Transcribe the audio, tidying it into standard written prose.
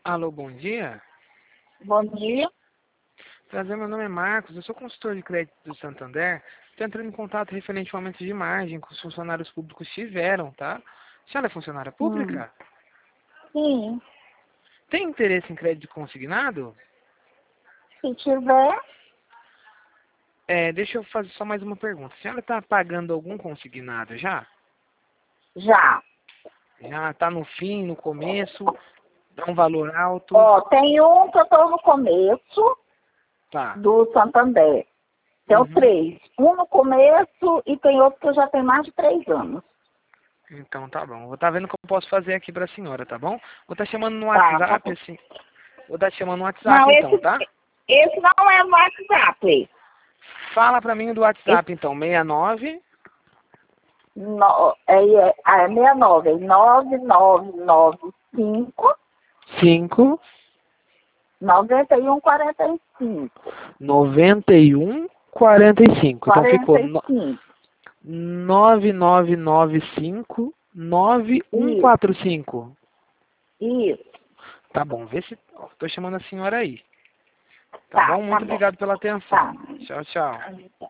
Alô, bom dia. Bom dia. Prazer, meu nome é Marcos, eu sou consultor de crédito do Santander. Estou entrando em contato referente ao aumento de margem que os funcionários públicos tiveram, tá? A senhora é funcionária pública? Sim, Tem interesse em crédito consignado? se tiver, Deixa eu fazer só mais uma pergunta. A senhora está pagando algum consignado já? já. Já está no fim, no começo? Dá um valor alto? Ó, tem um que eu estou no começo Tá. do Santander. Tem Uhum. três. Um no começo e tem outro que eu já tenho mais de 3 anos. Então tá bom. Vou estar vendo o que eu posso fazer aqui para a senhora, tá bom? Vou estar chamando no Tá WhatsApp, bom. assim. Vou estar chamando no WhatsApp Não, então, tá? esse não é o WhatsApp. Fala pra mim do Esse, WhatsApp, então. 69. no, é 69, é 9995 5. 9145. 91. 45. Então ficou 45. 9995. Isso, 9145. isso. Tá bom, vê se. Ó, tô chamando a senhora aí. Tá Tá, bom? tá Muito bom. obrigado pela atenção. Tá. Tchau, tchau.